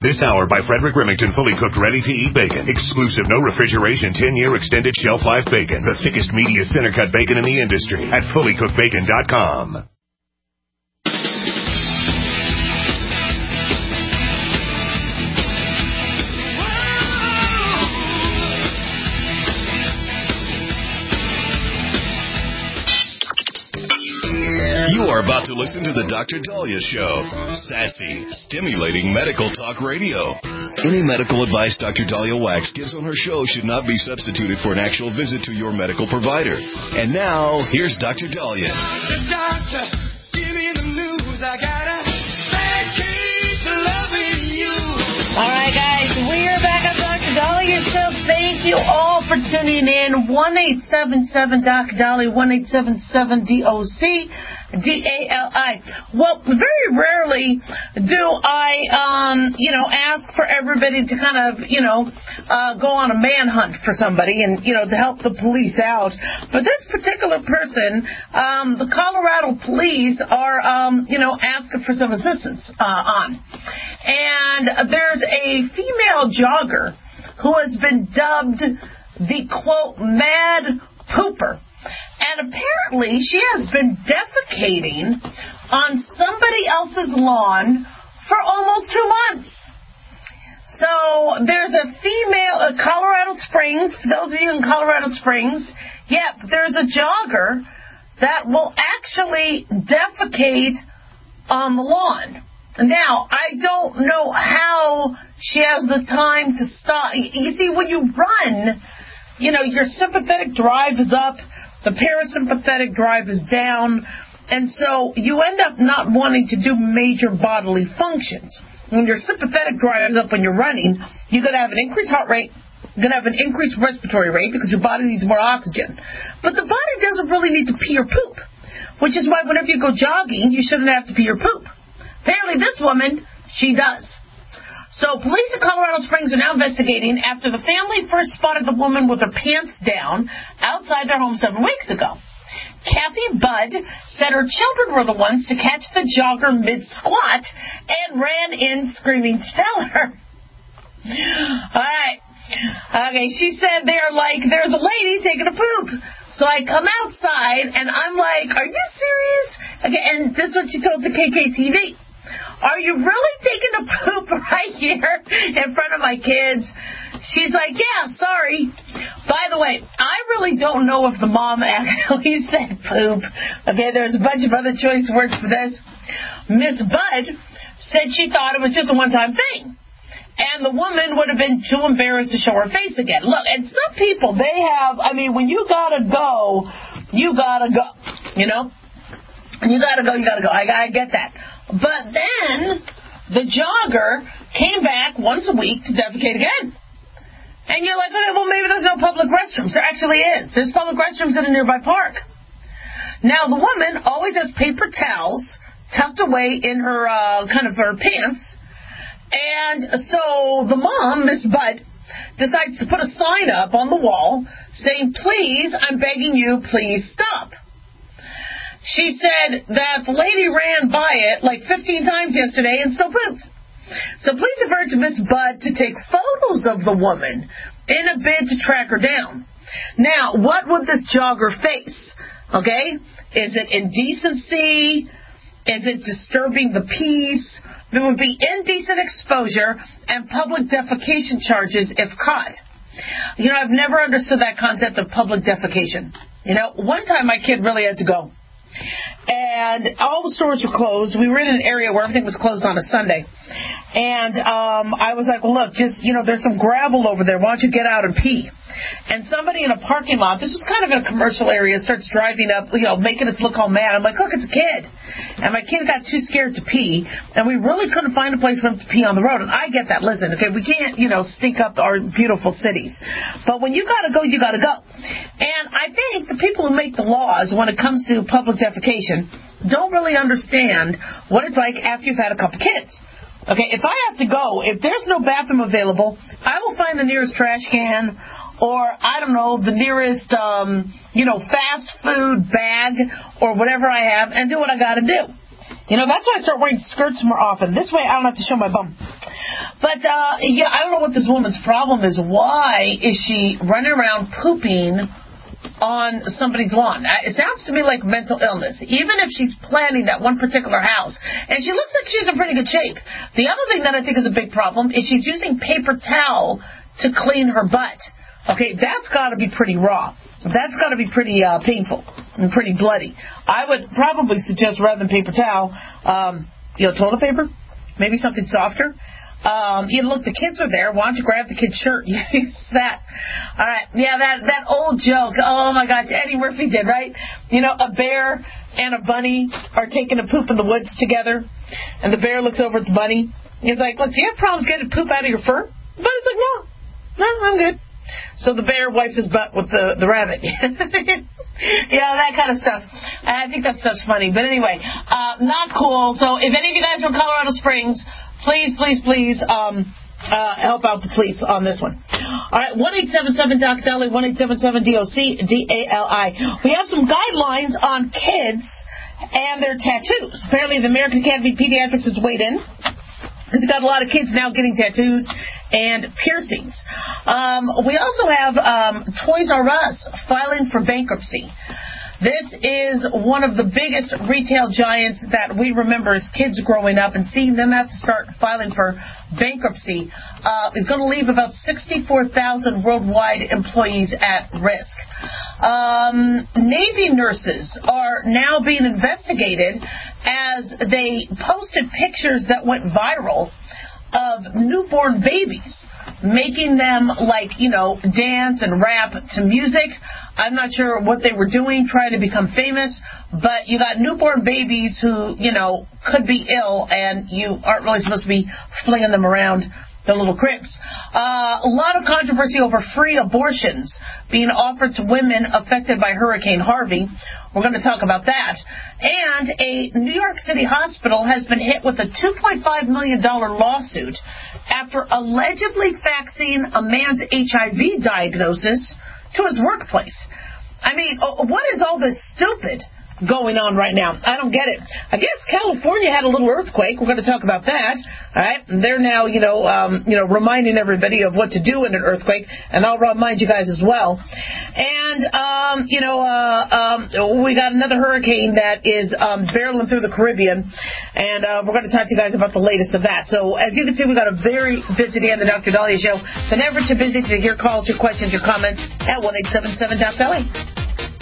This hour by Frederick Remington, fully cooked, ready-to-eat bacon. Exclusive, no refrigeration, 10-year extended shelf life bacon. The thickest, meatiest, center-cut bacon in the industry at fullycookedbacon.com. You are about to listen to the Dr. Daliah Show. Sassy, stimulating medical talk radio. Any medical advice Dr. Daliah Wax gives on her show should not be substituted for an actual visit to your medical provider. And now, here's Dr. Daliah. Doctor, give me the news. I got a bad case of loving you. All right, guys, we are back on Dr. Daliah Show. Thank you all for tuning in. 1-877-DOC-DALI, 1-877-DOC. DALI. Well, very rarely do I, ask for everybody to kind of, go on a manhunt for somebody and, to help the police out. But this particular person, the Colorado police are, asking for some assistance on. And there's a female jogger who has been dubbed the, quote, mad pooper. And apparently she has been defecating on somebody else's lawn for almost 2 months. So there's a female at Colorado Springs, for those of you in Colorado Springs, there's a jogger that will actually defecate on the lawn. Now, I don't know how she has the time to stop. You see, when you run, your sympathetic drive is up, the parasympathetic drive is down, and so you end up not wanting to do major bodily functions. When your sympathetic drive is up when you're running, you're going to have an increased heart rate, you're going to have an increased respiratory rate because your body needs more oxygen. But the body doesn't really need to pee or poop, which is why whenever you go jogging, you shouldn't have to pee or poop. Apparently this woman, she does. So police in Colorado Springs are now investigating after the family first spotted the woman with her pants down outside their home 7 weeks ago. Kathy Budd said her children were the ones to catch the jogger mid-squat and ran in screaming, "Stellar!" All right. Okay, she said they're like, there's a lady taking a poop. So I come outside, and I'm like, are you serious? Okay, and this is what she told to KKTV. Are you really taking a poop right here in front of my kids? She's like, yeah, sorry. By the way, I really don't know if the mom actually said poop. Okay, there's a bunch of other choice words for this. Miss Budd said she thought it was just a one-time thing. And the woman would have been too embarrassed to show her face again. Look, and some people, they have, when you gotta go, you gotta go. You gotta go. I get that. But then the jogger came back once a week to defecate again. And you're like, okay, well, maybe there's no public restrooms. There actually is. There's public restrooms in a nearby park. Now, the woman always has paper towels tucked away in her, her pants. And so the mom, Miss Budd, decides to put a sign up on the wall saying, please, I'm begging you, please stop. She said that the lady ran by it like 15 times yesterday and still pooped. So police have urged Miss Budd to take photos of the woman in a bid to track her down. Now, what would this jogger face? Okay? Is it indecency? Is it disturbing the peace? There would be indecent exposure and public defecation charges if caught. I've never understood that concept of public defecation. One time my kid really had to go. And all the stores were closed. We were in an area where everything was closed on a Sunday. And I was like, well, look, just, there's some gravel over there. Why don't you get out and pee? And somebody in a parking lot, this was kind of in a commercial area, starts driving up, making us look all mad. I'm like, look, it's a kid. And my kid got too scared to pee, and we really couldn't find a place for him to pee on the road. And I get that. Listen, okay, we can't, stink up our beautiful cities. But when you got to go, you got to go. And I think the people who make the laws when it comes to public defecation don't really understand what it's like after you've had a couple kids. Okay, if I have to go, if there's no bathroom available, I will find the nearest trash can or, I don't know, the nearest, fast food bag or whatever I have and do what I got to do. That's why I start wearing skirts more often. This way I don't have to show my bum. But, yeah, I don't know what this woman's problem is. Why is she running around pooping on somebody's lawn? It sounds to me like mental illness, even if she's planning that one particular house. And she looks like she's in pretty good shape. The other thing that I think is a big problem is she's using paper towel to clean her butt. Okay, that's got to be pretty raw. That's got to be pretty painful and pretty bloody. I would probably suggest, rather than paper towel, toilet paper, maybe something softer. Look, the kids are there. Why don't you grab the kid's shirt? Use that. All right. Yeah, that old joke. Oh, my gosh. Eddie Murphy did, right? A bear and a bunny are taking a poop in the woods together. And the bear looks over at the bunny. He's like, look, do you have problems getting poop out of your fur? The bunny's like, no, I'm good. So the bear wipes his butt with the rabbit. Yeah, that kind of stuff. I think that stuff's funny. But anyway, not cool. So if any of you guys are in Colorado Springs, please help out the police on this one. All right, 1-877-DOC-DALI, 1-877-DOC-DALI. We have some guidelines on kids and their tattoos. Apparently the American Academy of Pediatrics has weighed in. It's got a lot of kids now getting tattoos and piercings. We also have Toys R Us filing for bankruptcy. This is one of the biggest retail giants that we remember as kids growing up, and seeing them have to start filing for bankruptcy is going to leave about 64,000 worldwide employees at risk. Navy nurses are now being investigated as they posted pictures that went viral of newborn babies, making them, dance and rap to music. I'm not sure what they were doing, trying to become famous, but you got newborn babies who, could be ill, and you aren't really supposed to be flinging them around the little cribs. A lot of controversy over free abortions being offered to women affected by Hurricane Harvey. We're going to talk about that. And a New York City hospital has been hit with a $2.5 million lawsuit after allegedly faxing a man's HIV diagnosis to his workplace. I mean, what is all this stupid going on right now? I don't get it. I guess California had a little earthquake. We're going to talk about that. All right. They're now, reminding everybody of what to do in an earthquake, and I'll remind you guys as well. And, we got another hurricane that is barreling through the Caribbean, and we're going to talk to you guys about the latest of that. So, as you can see, we've got a very busy day on the Dr. Dahlia Show. So never too busy to hear calls, your questions, your comments at 1-877-DOC-DALI.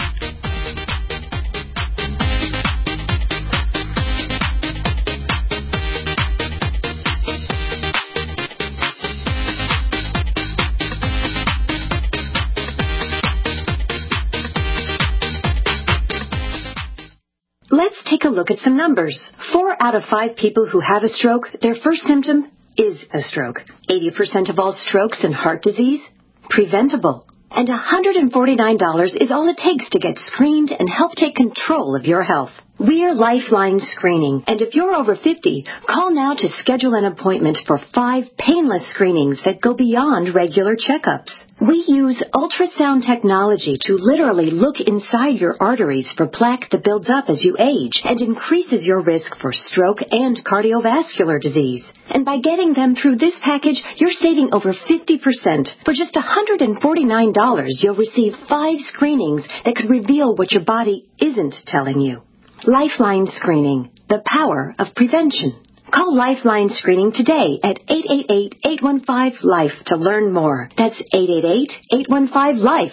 Let's take a look at some numbers. 4 out of 5 people who have a stroke, their first symptom is a stroke. 80% of all strokes and heart disease, preventable. And $149 is all it takes to get screened and help take control of your health. We're Lifeline Screening, and if you're over 50, call now to schedule an appointment for 5 painless screenings that go beyond regular checkups. We use ultrasound technology to literally look inside your arteries for plaque that builds up as you age and increases your risk for stroke and cardiovascular disease. And by getting them through this package, you're saving over 50%. For just $149, you'll receive 5 screenings that could reveal what your body isn't telling you. Lifeline Screening, the power of prevention. Call Lifeline Screening today at 888-815-LIFE to learn more. That's 888-815-LIFE,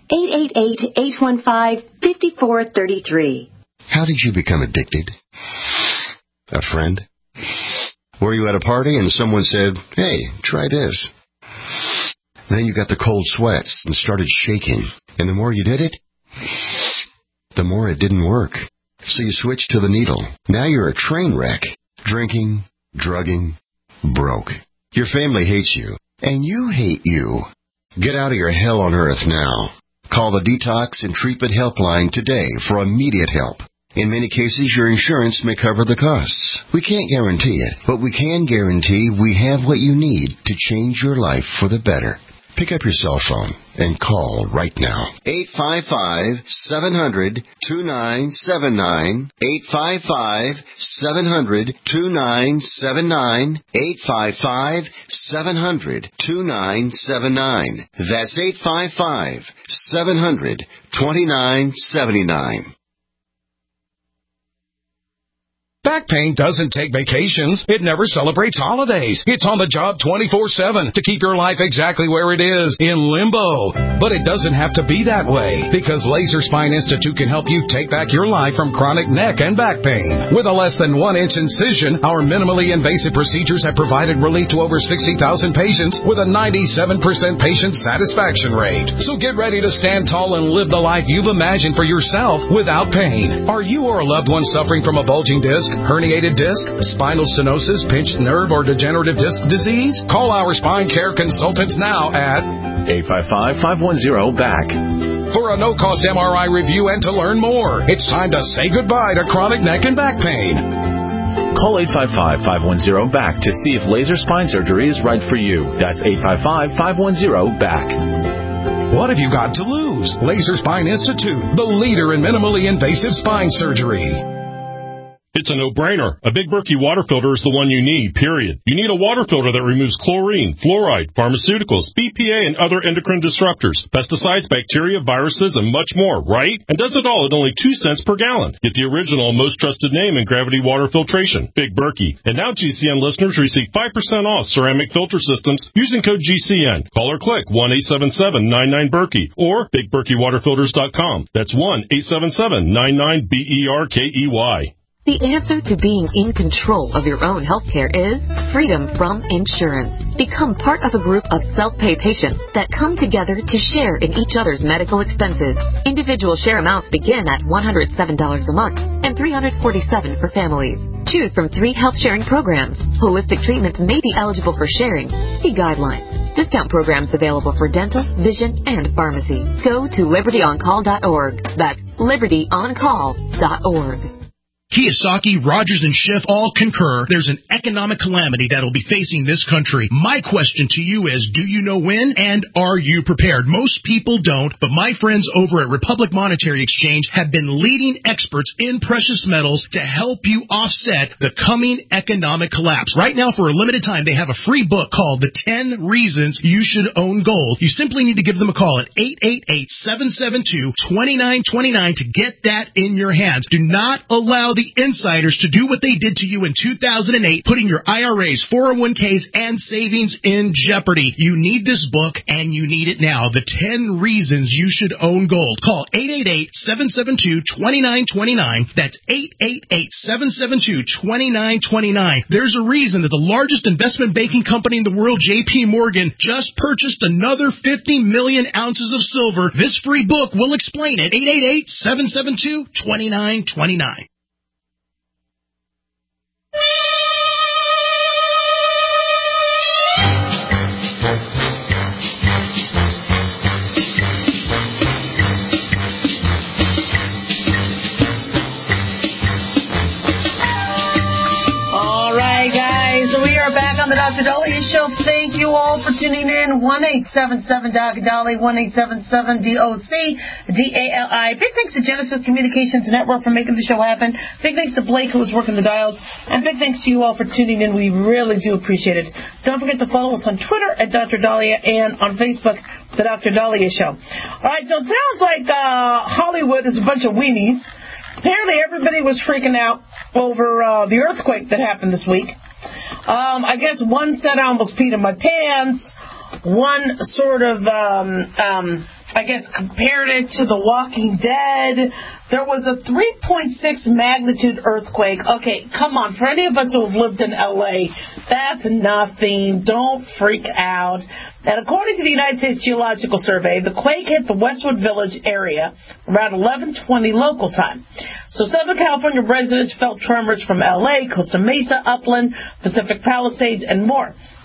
888-815-5433. How did you become addicted? A friend? Were you at a party and someone said, hey, try this? Then you got the cold sweats and started shaking. And the more you did it, the more it didn't work. So you switched to the needle. Now you're a train wreck. Drinking, drugging, broke. Your family hates you, and you hate you. Get out of your hell on earth now. Call the Detox and Treatment Helpline today for immediate help. In many cases, your insurance may cover the costs. We can't guarantee it, but we can guarantee we have what you need to change your life for the better. Pick up your cell phone and call right now. 855-700-2979. 855-700-2979. 855-700-2979. That's 855-700-2979. Back pain doesn't take vacations. It never celebrates holidays. It's on the job 24/7 to keep your life exactly where it is, in limbo. But it doesn't have to be that way, because Laser Spine Institute can help you take back your life from chronic neck and back pain. With a less than 1-inch incision, our minimally invasive procedures have provided relief to over 60,000 patients with a 97% patient satisfaction rate. So get ready to stand tall and live the life you've imagined for yourself without pain. Are you or a loved one suffering from a bulging disc, herniated disc, spinal stenosis, pinched nerve, or degenerative disc disease? Call our spine care consultants now at 855-510-BACK. For a no-cost MRI review and to learn more. It's time to say goodbye to chronic neck and back pain. Call 855-510-BACK to see if laser spine surgery is right for you. That's 855-510-BACK. What have you got to lose? Laser Spine Institute, the leader in minimally invasive spine surgery. It's a no-brainer. A Big Berkey water filter is the one you need, period. You need a water filter that removes chlorine, fluoride, pharmaceuticals, BPA, and other endocrine disruptors, pesticides, bacteria, viruses, and much more, right? And does it all at only 2 cents per gallon. Get the original and most trusted name in gravity water filtration, Big Berkey. And now GCN listeners receive 5% off ceramic filter systems using code GCN. Call or click 1-877-99-BERKEY or BigBerkeyWaterFilters.com. That's 1-877-99-BERKEY. The answer to being in control of your own healthcare is freedom from insurance. Become part of a group of self-pay patients that come together to share in each other's medical expenses. Individual share amounts begin at $107 a month and $347 for families. Choose from 3 health sharing programs. Holistic treatments may be eligible for sharing. See guidelines. Discount programs available for dental, vision, and pharmacy. Go to libertyoncall.org. That's libertyoncall.org. Kiyosaki, Rogers, and Schiff all concur there's an economic calamity that'll be facing this country. My question to you is, do you know when, and are you prepared? Most people don't, but my friends over at Republic Monetary Exchange have been leading experts in precious metals to help you offset the coming economic collapse. Right now, for a limited time, they have a free book called The 10 Reasons You Should Own Gold. You simply need to give them a call at 888-772-2929 to get that in your hands. Do not allow the insiders to do what they did to you in 2008, putting your IRAs, 401ks, and savings in jeopardy. You need this book, and you need it now. The 10 Reasons You Should Own Gold. Call 888-772-2929. That's 888-772-2929. There's a reason that the largest investment banking company in the world, J.P. Morgan, just purchased another 50 million ounces of silver. This free book will explain it. 888-772-2929. The Dr. Dahlia Show. Thank you all for tuning in. 1-877-Dr. 1-877-DOC-DALI. Big thanks to Genesis Communications Network for making the show happen. Big thanks to Blake, who was working the dials. And big thanks to you all for tuning in. We really do appreciate it. Don't forget to follow us on Twitter at Dr. Dahlia and on Facebook, The Dr. Dahlia Show. All right, so it sounds like Hollywood is a bunch of weenies. Apparently everybody was freaking out over the earthquake that happened this week. I guess one said I almost peed in my pants. One sort of, I guess, compared it to The Walking Dead. There was a 3.6 magnitude earthquake. Okay, come on. For any of us who have lived in L.A., that's nothing. Don't freak out. And according to the United States Geological Survey, the quake hit the Westwood Village area around 11:20 local time. So Southern California residents felt tremors from L.A., Costa Mesa, Upland, Pacific Palisades, and more.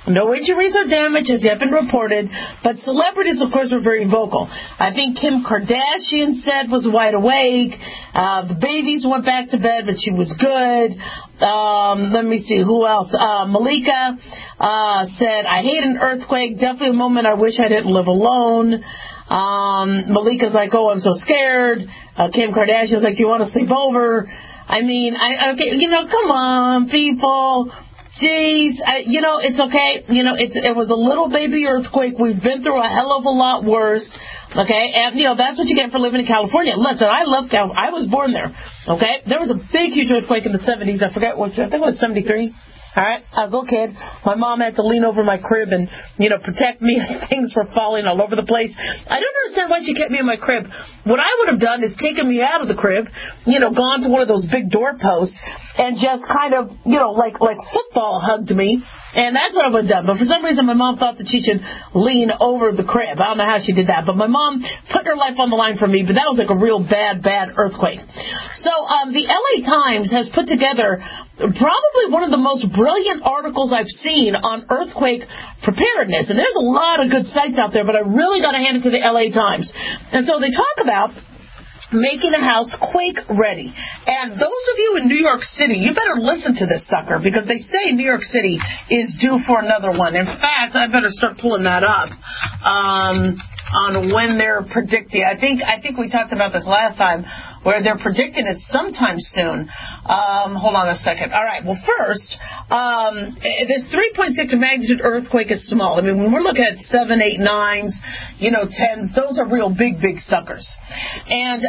No injuries or damage has yet been reported, but celebrities, of course, were very vocal. I think Kim Kardashian said was wide awake. The babies went back to bed, but she was good. Let me see, who else? Malika said, I hate an earthquake. Definitely a moment I wish I didn't live alone. Malika's like, oh, I'm so scared. Kim Kardashian's like, do you want to sleep over? I mean, okay, come on, people. Jeez, it's okay. It was a little baby earthquake. We've been through a hell of a lot worse. Okay, and that's what you get for living in California. Listen, I love California. I was born there. Okay, there was a big, huge earthquake in the 70s. I forget what. I think it was 73. All right, I was a little kid. My mom had to lean over my crib and, protect me as things were falling all over the place. I don't understand why she kept me in my crib. What I would have done is taken me out of the crib, gone to one of those big doorposts and just kind of, like football hugged me. And that's what I would have done. But for some reason, my mom thought that she should lean over the crib. I don't know how she did that. But my mom put her life on the line for me. But that was like a real bad earthquake. So the LA Times has put together probably one of the most brilliant articles I've seen on earthquake preparedness. And there's a lot of good sites out there, but I really got to hand it to the LA Times. And so they talk about making a house quake ready. And those of you in New York City, you better listen to this sucker, because they say New York City is due for another one. In fact, I better start pulling that up on when they're predicting. I think we talked about this last time, where they're predicting it sometime soon. Hold on a second. All right. Well, first, this 3.6 magnitude earthquake is small. I mean, when we're looking at 7, 8, 9s, 10s, those are real big suckers. And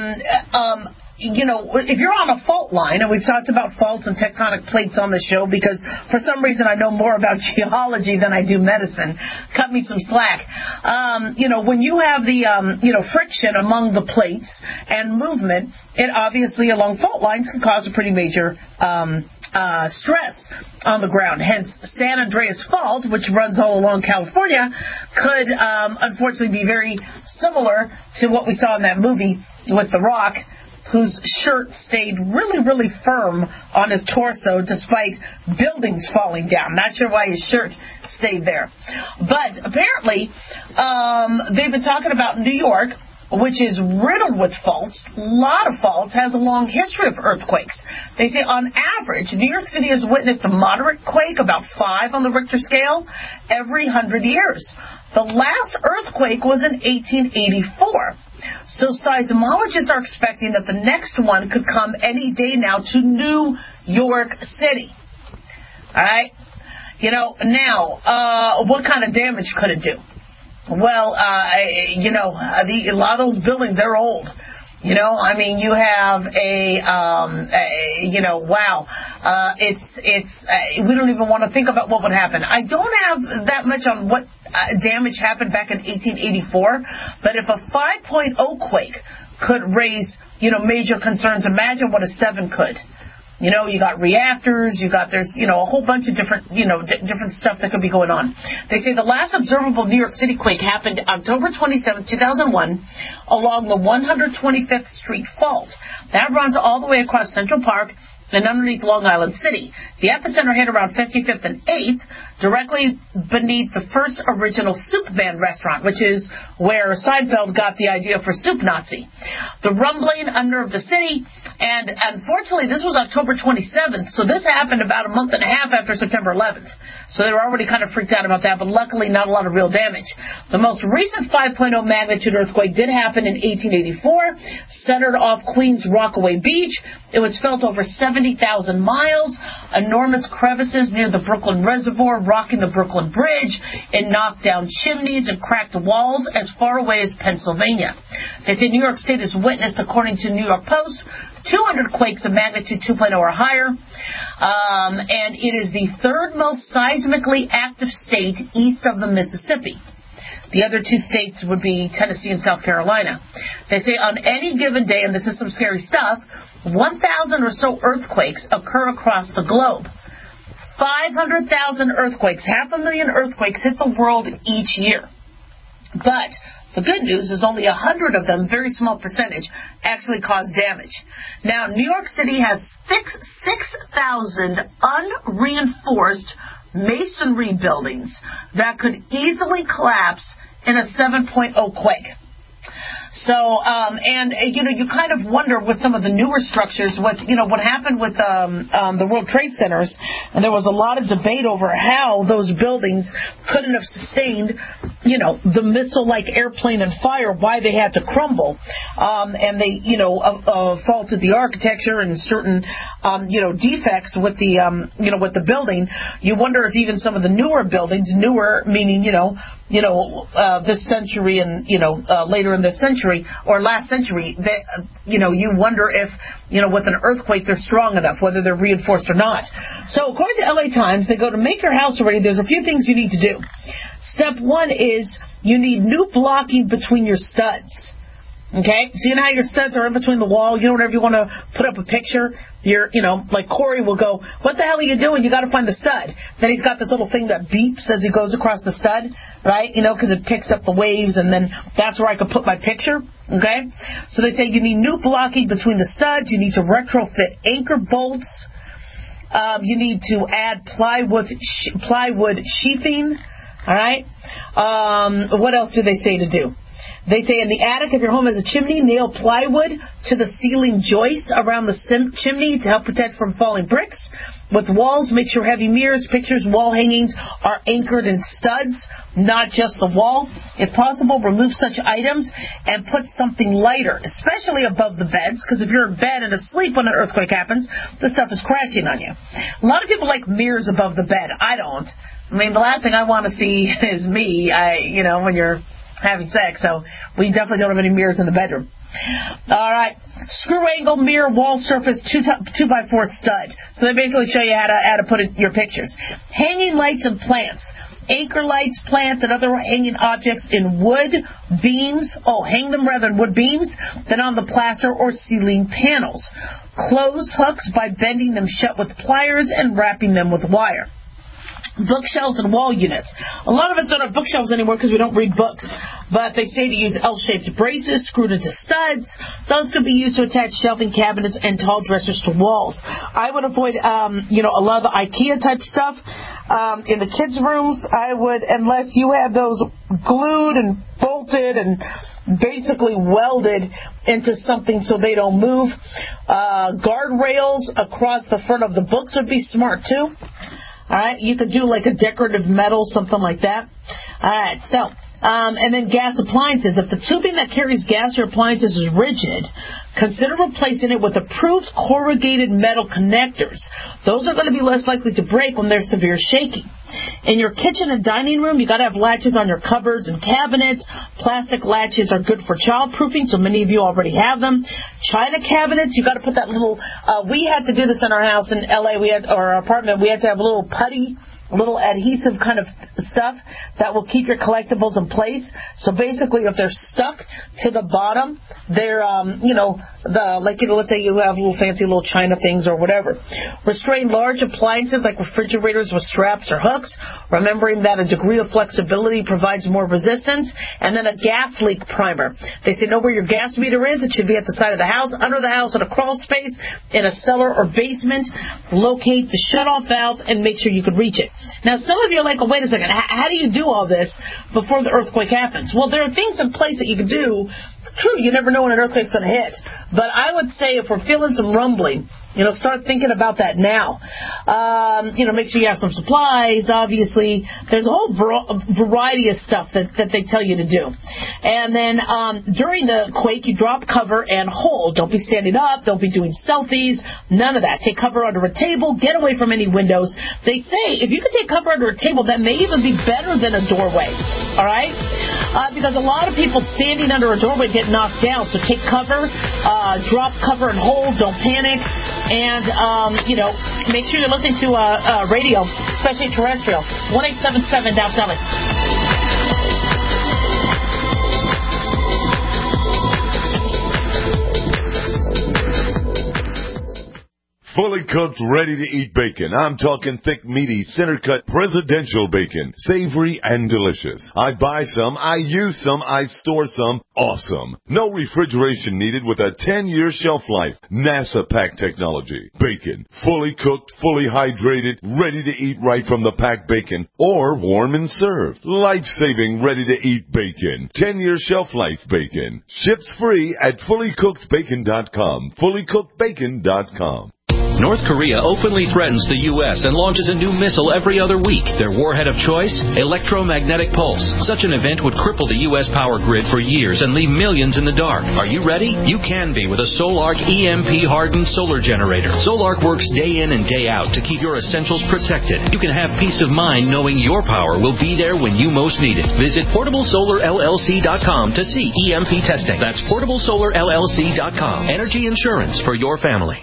if you're on a fault line, and we've talked about faults and tectonic plates on the show because for some reason I know more about geology than I do medicine. Cut me some slack. When you have the, friction among the plates and movement, it obviously along fault lines can cause a pretty major stress on the ground. Hence, San Andreas Fault, which runs all along California, could unfortunately be very similar to what we saw in that movie with The Rock, whose shirt stayed really, really firm on his torso despite buildings falling down. Not sure why his shirt stayed there. But apparently, they've been talking about New York, which is riddled with faults, a lot of faults, has a long history of earthquakes. They say on average, New York City has witnessed a moderate quake, about 5 on the Richter scale, every 100 years. The last earthquake was in 1884. So seismologists are expecting that the next one could come any day now to New York City. All right? Now, what kind of damage could it do? Well, a lot of those buildings, they're old. You have we don't even want to think about what would happen. I don't have that much on what damage happened back in 1884, but if a 5.0 quake could raise, major concerns, imagine what a 7 could. You got reactors, there's a whole bunch of different, different stuff that could be going on. They say the last observable New York City quake happened October 27, 2001, along the 125th Street Fault. That runs all the way across Central Park and underneath Long Island City. The epicenter hit around 55th and 8th, directly beneath the first original Soup Band restaurant, which is where Seinfeld got the idea for Soup Nazi. The rumbling unnerved the city, and unfortunately this was October 27th, so this happened about a month and a half after September 11th. So they were already kind of freaked out about that, but luckily not a lot of real damage. The most recent 5.0 magnitude earthquake did happen in 1884, centered off Queens Rockaway Beach. It was felt over 70,000 miles. Enormous crevices near the Brooklyn Reservoir, rocking the Brooklyn Bridge. It knocked down chimneys and cracked walls as far away as Pennsylvania. They say New York State has witnessed, according to New York Post, 200 quakes of magnitude 2.0 or higher, and it is the third most seismically active state east of the Mississippi. The other 2 states would be Tennessee and South Carolina. They say on any given day, and this is some scary stuff, 1,000 or so earthquakes occur across the globe. 500,000 earthquakes, 500,000 earthquakes hit the world each year. But the good news is only 100 of them, very small percentage, actually cause damage. Now, New York City has 6,000 unreinforced masonry buildings that could easily collapse in a 7.0 quake. So, you kind of wonder with some of the newer structures, what happened with the World Trade Centers, and there was a lot of debate over how those buildings couldn't have sustained, the missile-like airplane and fire, why they had to crumble, and they, faulted the architecture and certain, defects with the, with the building. You wonder if even some of the newer buildings, newer meaning, this century and, later in this century or last century, that, you wonder if, with an earthquake they're strong enough, whether they're reinforced or not. So according to LA Times, they go to make your house ready. There's a few things you need to do. Step one is you need new blocking between your studs. Okay? So you know how your studs are in between the wall? Whenever you want to put up a picture, like Corey will go, what the hell are you doing? You got to find the stud. Then he's got this little thing that beeps as he goes across the stud, right? Because it picks up the waves, and then that's where I could put my picture. Okay? So they say you need new blocking between the studs. You need to retrofit anchor bolts. You need to add plywood sheathing. All right? What else do they say to do? They say in the attic, if your home has a chimney, nail plywood to the ceiling joists around the chimney to help protect from falling bricks. With walls, make sure heavy mirrors, pictures, wall hangings are anchored in studs, not just the wall. If possible, remove such items and put something lighter, especially above the beds, because if you're in bed and asleep when an earthquake happens, the stuff is crashing on you. A lot of people like mirrors above the bed. I don't. I mean, the last thing I want to see is me, when you're having sex, so we definitely don't have any mirrors in the bedroom. All right, screw angle mirror wall surface 2x4 stud. So they basically show you how to put in your pictures. Hanging lights and plants. Anchor lights, plants, and other hanging objects in wood beams. Hang them rather than wood beams than on the plaster or ceiling panels. Close hooks by bending them shut with pliers and wrapping them with wire. Bookshelves and wall units. A lot of us don't have bookshelves anymore because we don't read books, but they say to use L-shaped braces screwed into studs. Those could be used to attach shelving cabinets and tall dressers to walls. I would avoid, a lot of the IKEA type stuff in the kids' rooms. I would, unless you have those glued and bolted and basically welded into something so they don't move. Guardrails across the front of the books would be smart too. All right, you could do like a decorative metal, something like that. All right, so, and then gas appliances. If the tubing that carries gas or appliances is rigid, consider replacing it with approved corrugated metal connectors. Those are going to be less likely to break when there's severe shaking. In your kitchen and dining room, you got to have latches on your cupboards and cabinets. Plastic latches are good for childproofing, so many of you already have them. China cabinets, you got to put that little. We had to do this in our house in LA. Our apartment. We had to have a little putty, a little adhesive kind of stuff that will keep your collectibles in place. So basically, if they're stuck to the bottom, they're, let's say you have little fancy little China things or whatever. Restrain large appliances like refrigerators with straps or hooks, remembering that a degree of flexibility provides more resistance. And then a gas leak primer. They say know where your gas meter is. It should be at the side of the house, under the house, in a crawl space, in a cellar or basement. Locate the shutoff valve and make sure you can reach it. Now, some of you are like, wait a second, how do you do all this before the earthquake happens? Well, there are things in place that you can do. True, you never know when an earthquake's going to hit. But I would say if we're feeling some rumbling, start thinking about that now. Make sure you have some supplies, obviously. There's a whole variety of stuff that they tell you to do. And then during the quake, you drop, cover, and hold. Don't be standing up. Don't be doing selfies. None of that. Take cover under a table. Get away from any windows. They say if you can take cover under a table, that may even be better than a doorway. All right? Because a lot of people standing under a doorway get knocked down. So take cover, drop, cover, and hold. Don't panic. And, make sure you're listening to radio, especially terrestrial. 1-877 Dow Selling. fully cooked, ready-to-eat bacon. I'm talking thick, meaty, center-cut presidential bacon. Savory and delicious. I buy some, I use some, I store some. Awesome. No refrigeration needed with a 10-year shelf life. NASA pack technology. Bacon. Fully cooked, fully hydrated, ready to eat right from the packed bacon or warm and served. Life-saving, ready-to-eat bacon. 10-year shelf life bacon. Ships free at fullycookedbacon.com. fullycookedbacon.com. North Korea openly threatens the U.S. and launches a new missile every other week. Their warhead of choice? Electromagnetic pulse. Such an event would cripple the U.S. power grid for years and leave millions in the dark. Are you ready? You can be with a Solarc EMP-hardened solar generator. Solarc works day in and day out to keep your essentials protected. You can have peace of mind knowing your power will be there when you most need it. Visit PortableSolarLLC.com to see EMP testing. That's PortableSolarLLC.com. Energy insurance for your family.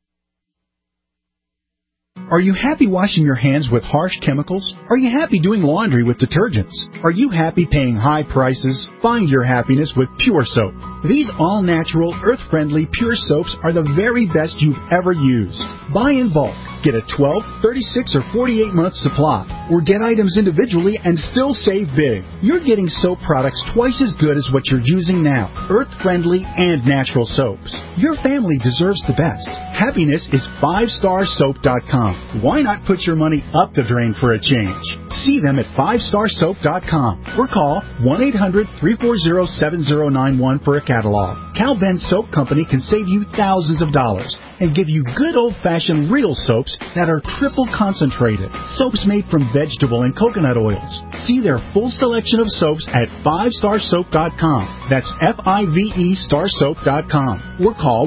Are you happy washing your hands with harsh chemicals? Are you happy doing laundry with detergents? Are you happy paying high prices? Find your happiness with Pure Soap. These all-natural, earth-friendly Pure Soaps are the very best you've ever used. Buy in bulk. Get a 12, 36, or 48-month supply. Or get items individually and still save big. You're getting soap products twice as good as what you're using now. Earth-friendly and natural soaps. Your family deserves the best. Happiness is 5starsoap.com. Why not put your money up the drain for a change? See them at 5starsoap.com or call 1-800-340-7091 for a catalog. Cal Ben Soap Company can save you thousands of dollars and give you good old-fashioned real soaps that are triple concentrated. Soaps made from vegetable and coconut oils. See their full selection of soaps at 5starsoap.com. That's F-I-V-E starsoap.com. Or call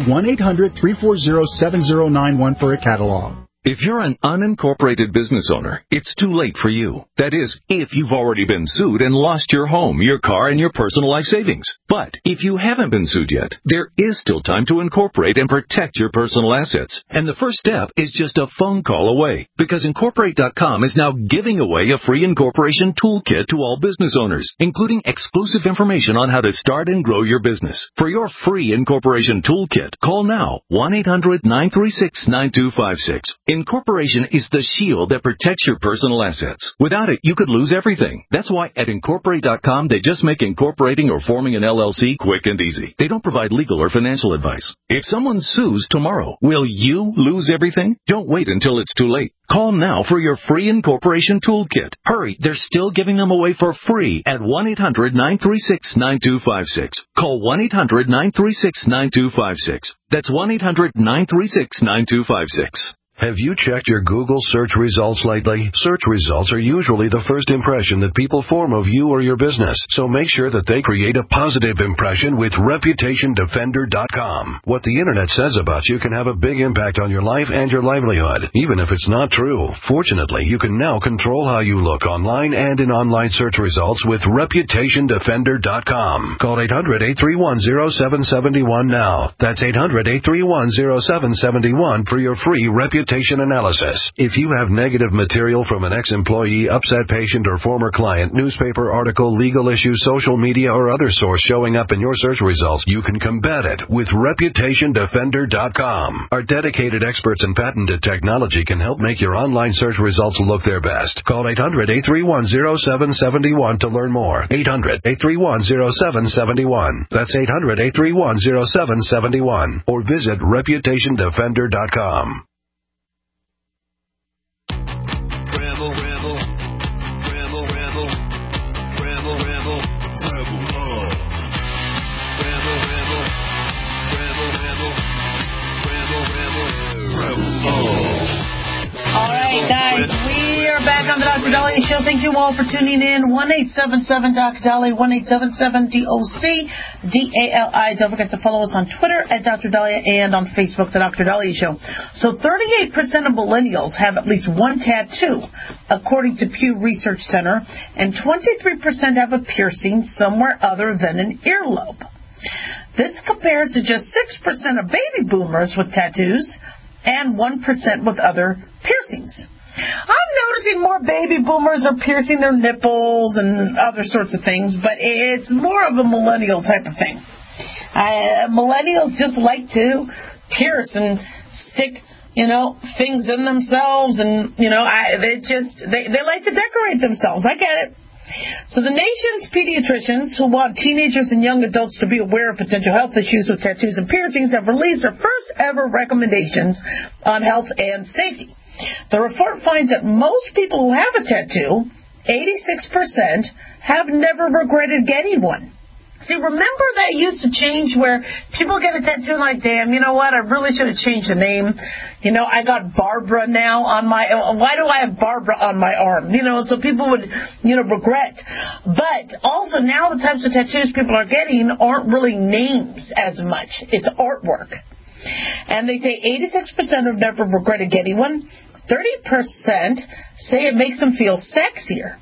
1-800-340-7091 for a catalog. If you're an unincorporated business owner, it's too late for you. That is, if you've already been sued and lost your home, your car, and your personal life savings. But if you haven't been sued yet, there is still time to incorporate and protect your personal assets. And the first step is just a phone call away, because Incorporate.com is now giving away a free incorporation toolkit to all business owners, including exclusive information on how to start and grow your business. For your free incorporation toolkit, call now 1-800-936-9256. Incorporation is the shield that protects your personal assets. Without it, you could lose everything. That's why at Incorporate.com, they just make incorporating or forming an LLC quick and easy. They don't provide legal or financial advice. If someone sues tomorrow, will you lose everything? Don't wait until it's too late. Call now for your free incorporation toolkit. Hurry, they're still giving them away for free at 1-800-936-9256. Call 1-800-936-9256. That's 1-800-936-9256. Have you checked your Google search results lately? Search results are usually the first impression that people form of you or your business, so make sure that they create a positive impression with ReputationDefender.com. What the Internet says about you can have a big impact on your life and your livelihood, even if it's not true. Fortunately, you can now control how you look online and in online search results with ReputationDefender.com. Call 800-831-0771 now. That's 800-831-0771 for your free reputation analysis. If you have negative material from an ex-employee, upset patient, or former client, newspaper article, legal issue, social media, or other source showing up in your search results, you can combat it with ReputationDefender.com. Our dedicated experts in patented technology can help make your online search results look their best. Call 800-831-0771 to learn more. 800-831-0771. That's 800-831-0771. Or visit ReputationDefender.com. Guys, we are back on the Dr. Daliah Show. Thank you all for tuning in. 1-877-Doc-Dali, 1-877-DOC-DALI. Don't forget to follow us on Twitter at Dr. Daliah and on Facebook, The Dr. Daliah Show. So 38% of millennials have at least one tattoo, according to Pew Research Center, and 23% have a piercing somewhere other than an earlobe. This compares to just 6% of baby boomers with tattoos and 1% with other piercings. I'm noticing more baby boomers are piercing their nipples and other sorts of things, but it's more of a millennial type of thing. Millennials just like to pierce and stick things in themselves, and, they like to decorate themselves. I get it. So the nation's pediatricians who want teenagers and young adults to be aware of potential health issues with tattoos and piercings have released their first ever recommendations on health and safety. The report finds that most people who have a tattoo, 86%, have never regretted getting one. See, remember that used to change where people get a tattoo like, damn, you know what, I really should have changed the name. I got Barbara now on why do I have Barbara on my arm? So people would, regret. But also now the types of tattoos people are getting aren't really names as much. It's artwork. And they say 86% have never regretted getting one. 30% say it makes them feel sexier.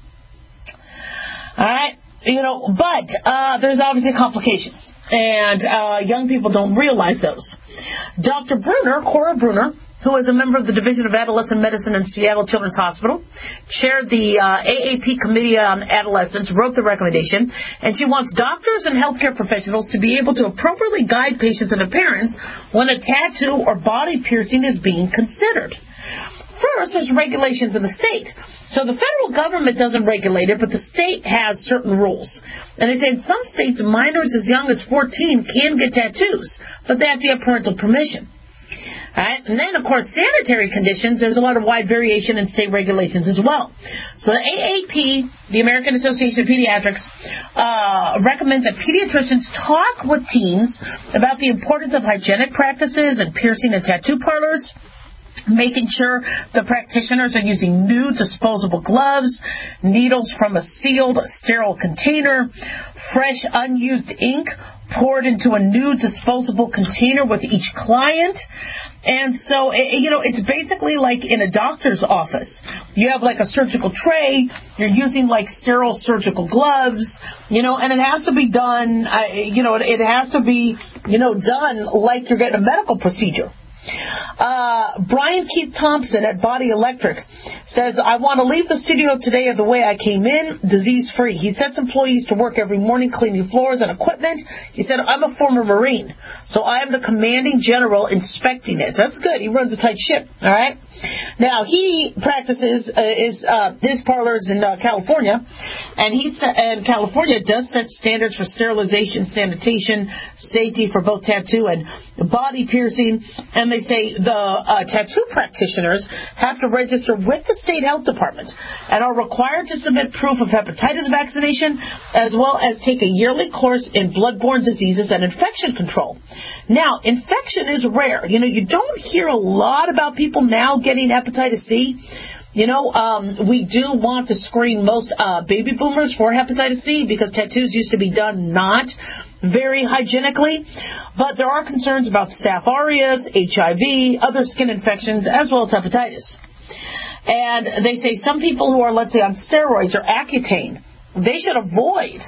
All right. But there's obviously complications, and young people don't realize those. Dr. Cora Bruner, who is a member of the Division of Adolescent Medicine in Seattle Children's Hospital, chaired the AAP Committee on Adolescence, wrote the recommendation, and she wants doctors and healthcare professionals to be able to appropriately guide patients and their parents when a tattoo or body piercing is being considered. First, there's regulations in the state. So the federal government doesn't regulate it, but the state has certain rules. And they say in some states, minors as young as 14 can get tattoos, but they have to have parental permission. All right? And then, of course, sanitary conditions, there's a lot of wide variation in state regulations as well. So the AAP, the American Association of Pediatrics, recommends that pediatricians talk with teens about the importance of hygienic practices and piercing and tattoo parlors, making sure the practitioners are using new disposable gloves, needles from a sealed, sterile container, fresh, unused ink poured into a new disposable container with each client. And so, it's basically like in a doctor's office. You have like a surgical tray, you're using like sterile surgical gloves, and it has to be done, it has to be, done like you're getting a medical procedure. Brian Keith Thompson at Body Electric says, I want to leave the studio today the way I came in, disease-free. He sets employees to work every morning cleaning floors and equipment. He said, I'm a former Marine, so I am the commanding general inspecting it. That's good. He runs a tight ship, all right? Now, he practices, his parlors in California, and California does set standards for sterilization, sanitation, safety for both tattoo and body piercing, and they say the tattoo practitioners have to register with the state health department and are required to submit proof of hepatitis vaccination as well as take a yearly course in bloodborne diseases and infection control. Now, infection is rare. You don't hear a lot about people now getting hepatitis C. We do want to screen most baby boomers for hepatitis C because tattoos used to be done not very hygienically, but there are concerns about Staph aureus, HIV, other skin infections, as well as hepatitis. And they say some people who are, let's say, on steroids or Accutane, they should avoid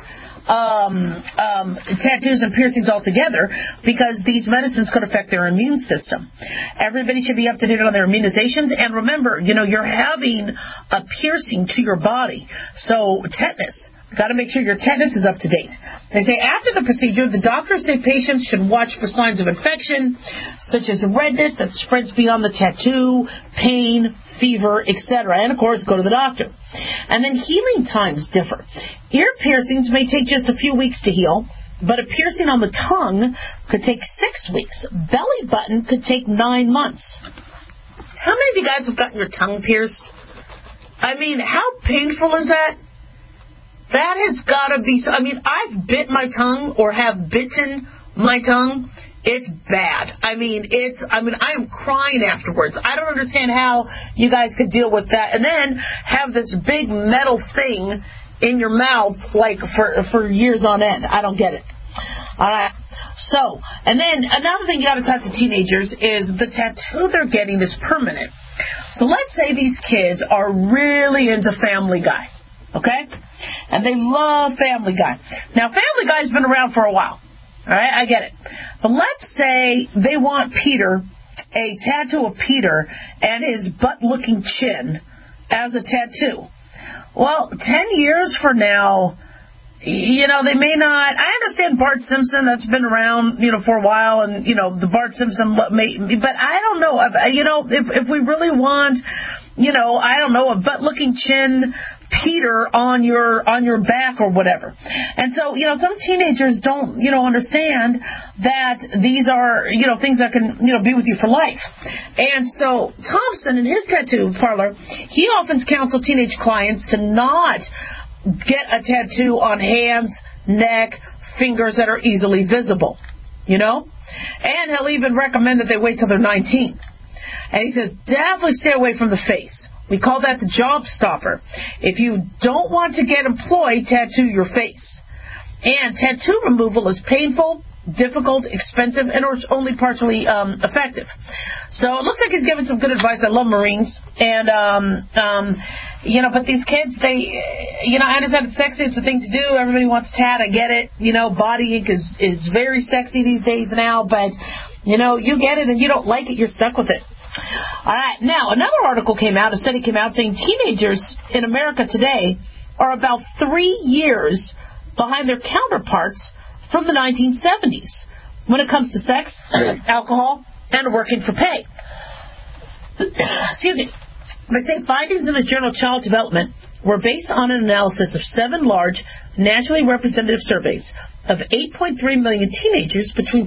tattoos and piercings altogether because these medicines could affect their immune system. Everybody should be up to date on their immunizations, and remember, you're having a piercing to your body, so tetanus. Got to make sure your tetanus is up to date. They say after the procedure, the doctors say patients should watch for signs of infection, such as redness that spreads beyond the tattoo, pain, fever, etc., and of course, go to the doctor. And then healing times differ. Ear piercings may take just a few weeks to heal, but a piercing on the tongue could take 6 weeks. Belly button could take 9 months. How many of you guys have gotten your tongue pierced? I mean, how painful is that? That has got to be... I've bit my tongue or have bitten my tongue. It's bad. I am crying afterwards. I don't understand how you guys could deal with that and then have this big metal thing in your mouth like for years on end. I don't get it. All right. So, and then another thing you got to talk to teenagers is the tattoo they're getting is permanent. So let's say these kids are really into Family Guy. Okay? And they love Family Guy. Now, Family Guy's been around for a while. All right? I get it. But let's say they want a tattoo of Peter and his butt-looking chin as a tattoo. Well, 10 years from now, they may not. I understand Bart Simpson, that's been around, for a while, and, the Bart Simpson but I don't know, if we really want, I don't know, a butt-looking chin Peter on your back or whatever. And so, some teenagers don't, understand that these are, things that can, be with you for life. And so Thompson, in his tattoo parlor, he often counsels teenage clients to not get a tattoo on hands, neck, fingers that are easily visible, And he'll even recommend that they wait till they're 19. And he says, definitely stay away from the face. We call that the job stopper. If you don't want to get employed, tattoo your face. And tattoo removal is painful, difficult, expensive, and it's only partially effective. So it looks like he's giving some good advice. I love Marines. And, but these kids, I understand it's sexy. It's the thing to do. Everybody wants a tat. I get it. Body ink is very sexy these days now. But, you get it and you don't like it. You're stuck with it. All right. Now, another article came out, a study came out saying teenagers in America today are about 3 years behind their counterparts from the 1970s when it comes to sex, alcohol, and working for pay. Excuse me. They say findings in the journal Child Development were based on an analysis of 7 large, nationally representative surveys of 8.3 million teenagers between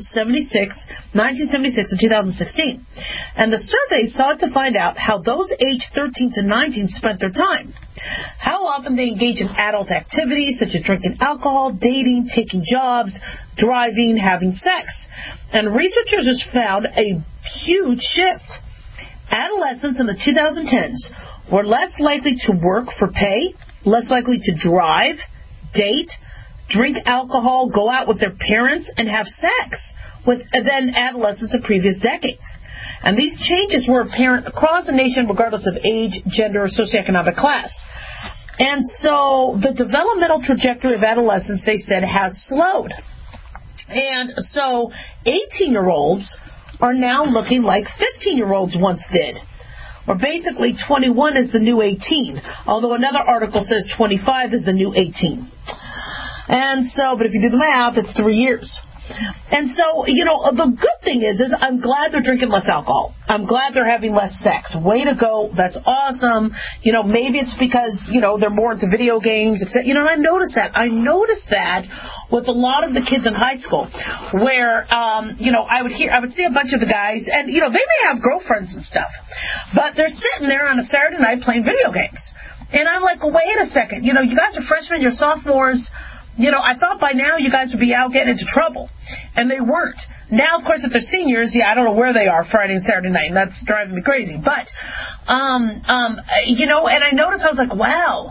1976 and 2016. And the survey sought to find out how those aged 13 to 19 spent their time, how often they engage in adult activities such as drinking alcohol, dating, taking jobs, driving, having sex. And researchers have found a huge shift. Adolescents in the 2010s were less likely to work for pay, less likely to drive, date, drink alcohol, go out with their parents, and have sex than adolescents of previous decades. And these changes were apparent across the nation regardless of age, gender, or socioeconomic class. And so the developmental trajectory of adolescence, they said, has slowed. And so 18-year-olds are now looking like 15-year-olds once did. Or basically 21 is the new 18, although another article says 25 is the new 18. And so, but if you do the math, it's 3 years. And so, the good thing is I'm glad they're drinking less alcohol. I'm glad they're having less sex. Way to go. That's awesome. Maybe it's because, they're more into video games, etc. And I noticed that. I noticed that with a lot of the kids in high school where, I would see a bunch of the guys and, they may have girlfriends and stuff, but they're sitting there on a Saturday night playing video games. And I'm like, well, wait a second. You guys are freshmen, you're sophomores. I thought by now you guys would be out getting into trouble. And they weren't. Now, of course, if they're seniors, I don't know where they are Friday and Saturday night, and that's driving me crazy. But, and I noticed, I was like, wow,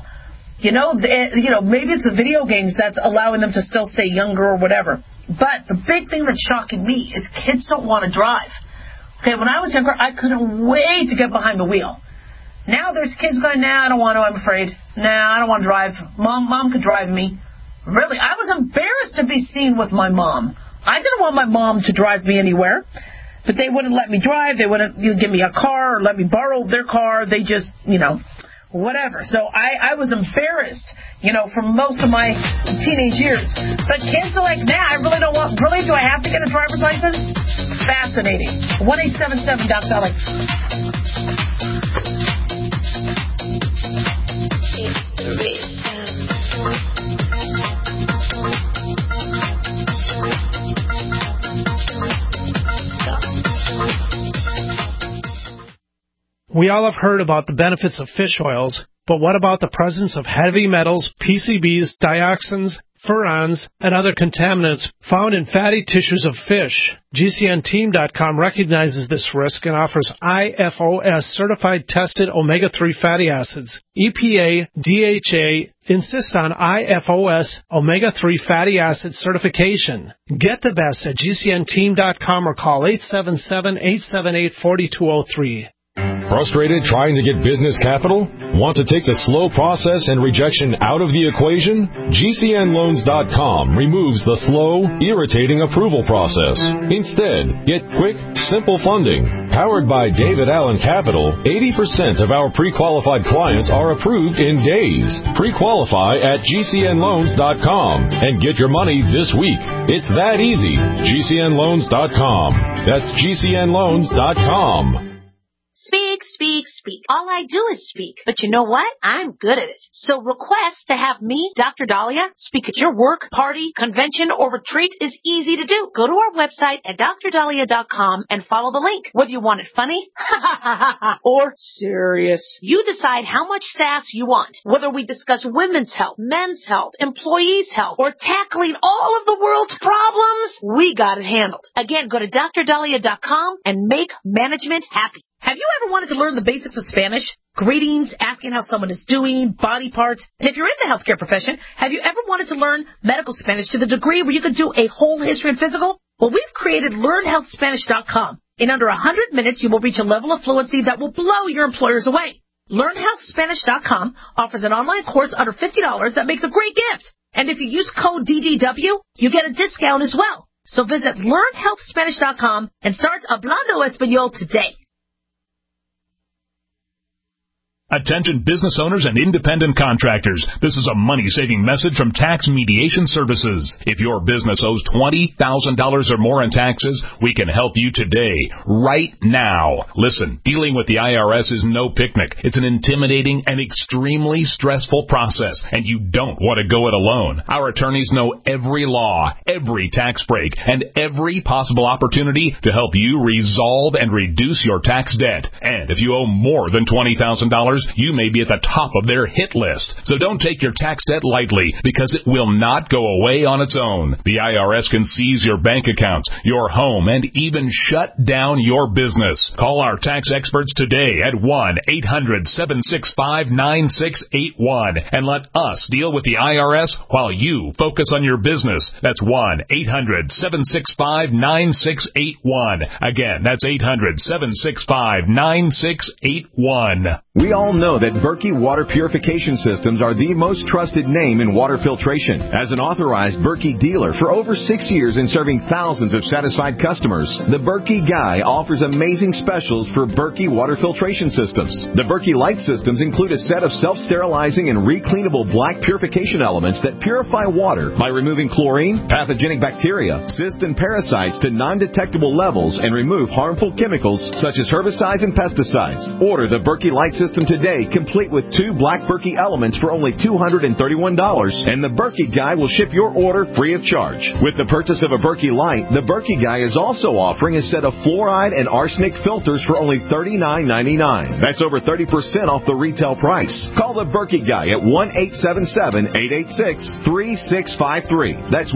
maybe it's the video games that's allowing them to still stay younger or whatever. But the big thing that's shocking me is kids don't want to drive. Okay, when I was younger, I couldn't wait to get behind the wheel. Now there's kids going, I don't want to, I'm afraid. I don't want to drive. Mom could drive me. Really, I was embarrassed to be seen with my mom. I didn't want my mom to drive me anywhere, but they wouldn't let me drive. They wouldn't give me a car or let me borrow their car. They just, whatever. So I was embarrassed, for most of my teenage years. But kids are like, I really don't want, do I have to get a driver's license? Fascinating. 1-877-DOC-DOLLY. We all have heard about the benefits of fish oils, but what about the presence of heavy metals, PCBs, dioxins, furans, and other contaminants found in fatty tissues of fish? GCNteam.com recognizes this risk and offers IFOS certified tested omega-3 fatty acids. EPA, DHA insist on IFOS omega-3 fatty acid certification. Get the best at GCNteam.com or call 877-878-4203. Frustrated trying to get business capital? Want to take the slow process and rejection out of the equation? GCNLoans.com removes the slow, irritating approval process. Instead, get quick, simple funding. Powered by David Allen Capital, 80% of our pre-qualified clients are approved in days. Pre-qualify at GCNLoans.com and get your money this week. It's that easy. GCNLoans.com. That's GCNLoans.com. Speak, speak, speak. All I do is speak. But you know what? I'm good at it. So request to have me, Dr. Dahlia, speak at your work, party, convention, or retreat is easy to do. Go to our website at drdahlia.com and follow the link. Whether you want it funny or serious, you decide how much sass you want. Whether we discuss women's health, men's health, employees' health, or tackling all of the world's problems, we got it handled. Again, go to drdahlia.com and make management happy. Have you ever wanted to learn the basics of Spanish? Greetings, asking how someone is doing, body parts. And if you're in the healthcare profession, have you ever wanted to learn medical Spanish to the degree where you could do a whole history and physical? Well, we've created LearnHealthSpanish.com. In under 100 minutes, you will reach a level of fluency that will blow your employers away. LearnHealthSpanish.com offers an online course under $50 that makes a great gift. And if you use code DDW, you get a discount as well. So visit LearnHealthSpanish.com and start Hablando Español today. Attention business owners and independent contractors. This is a money-saving message from Tax Mediation Services. If your business owes $20,000 or more in taxes, we can help you today, right now. Listen, dealing with the IRS is no picnic. It's an intimidating and extremely stressful process, and you don't want to go it alone. Our attorneys know every law, every tax break, and every possible opportunity to help you resolve and reduce your tax debt. And if you owe more than $20,000, you may be at the top of their hit list. So don't take your tax debt lightly, because it will not go away on its own. The IRS can seize your bank accounts, your home, and even shut down your business. Call our tax experts today at 1-800-765-9681 and let us deal with the IRS while you focus on your business. That's 1-800-765-9681. Again, that's 800-765-9681. We all know that Berkey Water Purification Systems are the most trusted name in water filtration. As an authorized Berkey dealer for over 6 years and serving thousands of satisfied customers, the Berkey Guy offers amazing specials for Berkey Water Filtration Systems. The Berkey Light Systems include a set of self-sterilizing and recleanable black purification elements that purify water by removing chlorine, pathogenic bacteria, cysts, and parasites to non-detectable levels and remove harmful chemicals such as herbicides and pesticides. Order the Berkey Light System today, complete with 2 black Berkey elements for only $231, and the Berkey Guy will ship your order free of charge. With the purchase of a Berkey Light, the Berkey Guy is also offering a set of fluoride and arsenic filters for only $39.99. That's over 30% off the retail price. Call the Berkey Guy at 1-877-886-3653. That's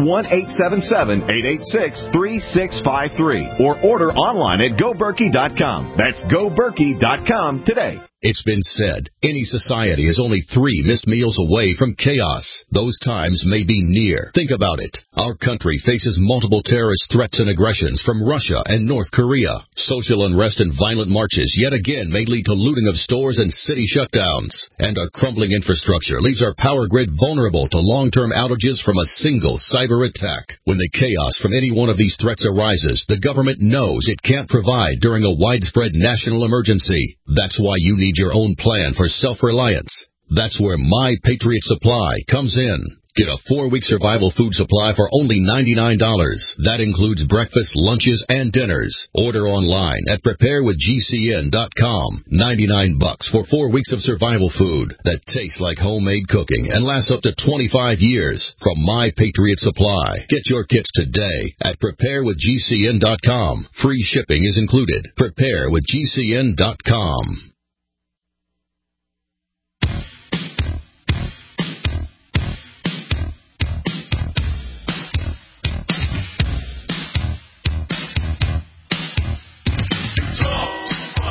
1-877-886-3653. Or order online at GoBerkey.com. That's GoBerkey.com today. It's been said, any society is only 3 missed meals away from chaos. Those times may be near. Think about it. Our country faces multiple terrorist threats and aggressions from Russia and North Korea. Social unrest and violent marches yet again may lead to looting of stores and city shutdowns. And our crumbling infrastructure leaves our power grid vulnerable to long-term outages from a single cyber attack. When the chaos from any one of these threats arises, the government knows it can't provide during a widespread national emergency. That's why you need your own plan for self-reliance. That's where My Patriot Supply comes in. Get a 4-week survival food supply for only $99. That includes breakfast, lunches, and dinners. Order online at preparewithgcn.com. $99 for 4 weeks of survival food that tastes like homemade cooking and lasts up to 25 years from My Patriot Supply. Get your kits today at preparewithgcn.com. Free shipping is included. Preparewithgcn.com.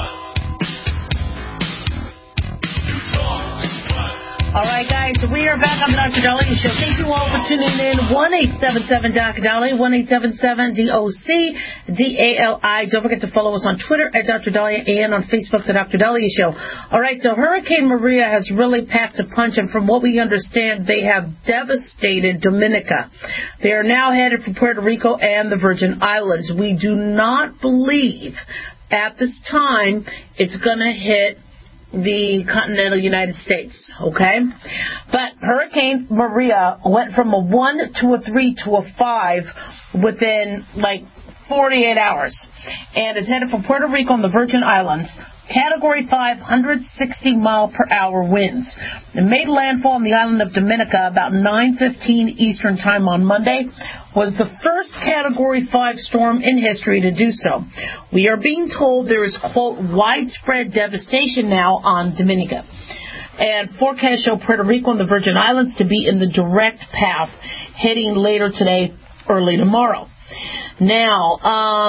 All right, guys, we are back back on the Dr. Daliah Show. Thank you all for tuning in. 1-877-Dr. Daliah, 1-877-DOC-DALI. Don't forget to follow us on Twitter at Dr. Daliah and on Facebook, The Dr. Daliah Show. All right, so Hurricane Maria has really packed a punch, and from what we understand, they have devastated Dominica. They are now headed for Puerto Rico and the Virgin Islands. We do not believe at this time it's going to hit the continental United States, okay? But Hurricane Maria went from a 1 to a 3 to a 5 within, 48 hours. And it's headed for Puerto Rico and the Virgin Islands. Category 5, 160-mile-per-hour winds. It made landfall on the island of Dominica about 9:15 Eastern Time on Monday. Was the first Category 5 storm in history to do so. We are being told there is, quote, widespread devastation now on Dominica. And forecasts show Puerto Rico and the Virgin Islands to be in the direct path, heading later today, early tomorrow. Now,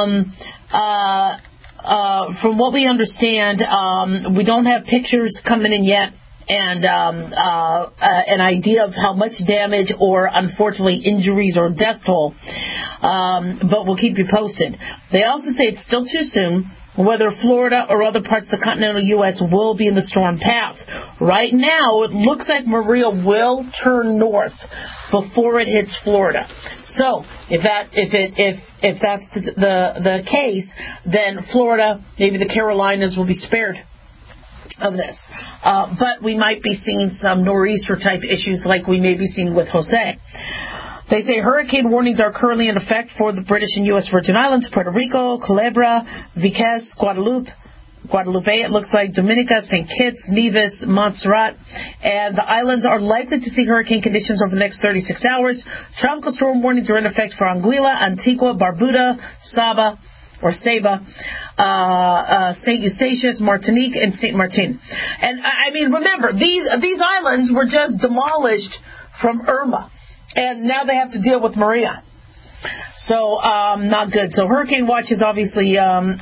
from what we understand, we don't have pictures coming in yet and an idea of how much damage or, unfortunately, injuries or death toll, but we'll keep you posted. They also say it's still too soon whether Florida or other parts of the continental U.S. will be in the storm path. Right now, it looks like Maria will turn north before it hits Florida. So, if that's the case, then Florida, maybe the Carolinas, will be spared of this. But we might be seeing some nor'easter-type issues like we may be seeing with Jose. They say hurricane warnings are currently in effect for the British and U.S. Virgin Islands, Puerto Rico, Culebra, Vieques, Guadalupe, it looks like, Dominica, St. Kitts, Nevis, Montserrat, and the islands are likely to see hurricane conditions over the next 36 hours. Tropical storm warnings are in effect for Anguilla, Antigua, Barbuda, Saba, St. Eustatius, Martinique, and St. Martin. And, I mean, remember, these islands were just demolished from Irma. And now they have to deal with Maria. So, not good. So hurricane watch is obviously, in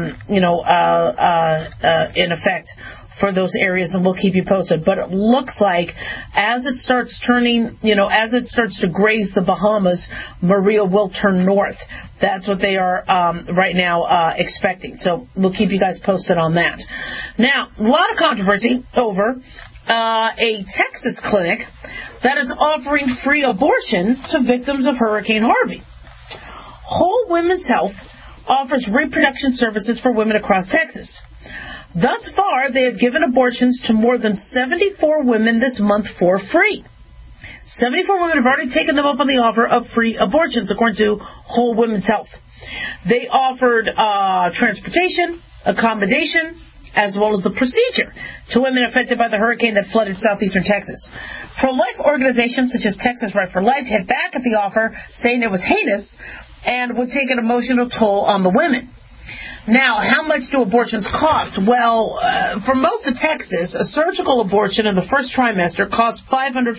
effect for those areas, and we'll keep you posted. But it looks like as it starts turning, as it starts to graze the Bahamas, Maria will turn north. That's what they are right now expecting. So we'll keep you guys posted on that. Now, a lot of controversy over a Texas clinic that is offering free abortions to victims of Hurricane Harvey. Whole Women's Health offers reproduction services for women across Texas. Thus far, they have given abortions to more than 74 women this month for free. 74 women have already taken them up on the offer of free abortions, according to Whole Women's Health. They offered transportation, accommodation, as well as the procedure to women affected by the hurricane that flooded southeastern Texas. Pro-life organizations such as Texas Right for Life hit back at the offer, saying it was heinous and would take an emotional toll on the women. Now, how much do abortions cost? Well, for most of Texas, a surgical abortion in the first trimester costs $550.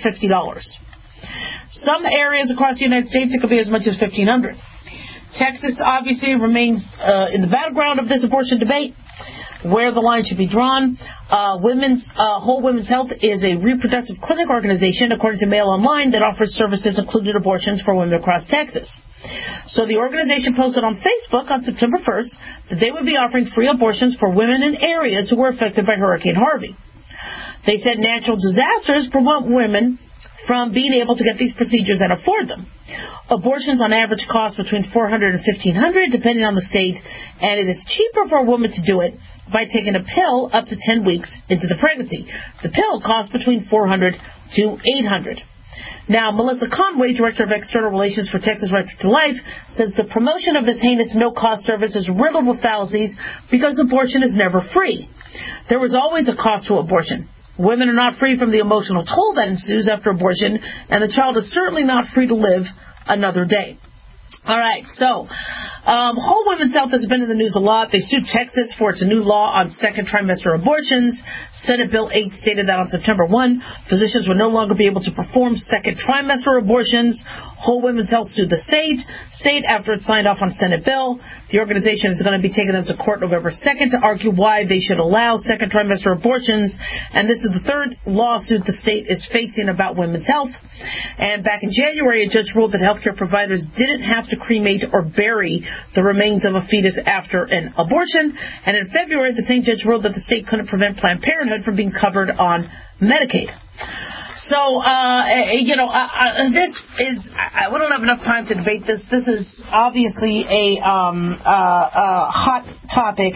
Some areas across the United States, it could be as much as $1,500. Texas obviously remains in the battleground of this abortion debate, where the line should be drawn. Whole Women's Health is a reproductive clinic organization, according to Mail Online, that offers services including abortions for women across Texas. So the organization posted on Facebook on September 1st that they would be offering free abortions for women in areas who were affected by Hurricane Harvey. They said natural disasters prevent women from being able to get these procedures and afford them. Abortions on average cost between $400 and $1,500, depending on the state, and it is cheaper for a woman to do it by taking a pill up to 10 weeks into the pregnancy. The pill costs between $400 to $800. Now, Melissa Conway, Director of External Relations for Texas Right to Life, says the promotion of this heinous no-cost service is riddled with fallacies because abortion is never free. There was always a cost to abortion. Women are not free from the emotional toll that ensues after abortion, and the child is certainly not free to live another day. All right, so Whole Women's Health has been in the news a lot. They sued Texas for its new law on second trimester abortions. Senate Bill 8 stated that on September 1, physicians would no longer be able to perform second trimester abortions. Whole Women's Health sued the state after it signed off on Senate bill. The organization is going to be taking them to court November 2nd to argue why they should allow second trimester abortions. And this is the third lawsuit the state is facing about women's health. And back in January, a judge ruled that healthcare providers didn't have to cremate or bury the remains of a fetus after an abortion. And in February, the same judge ruled that the state couldn't prevent Planned Parenthood from being covered on Medicaid. So, this is, we don't have enough time to debate this. This is obviously a hot topic.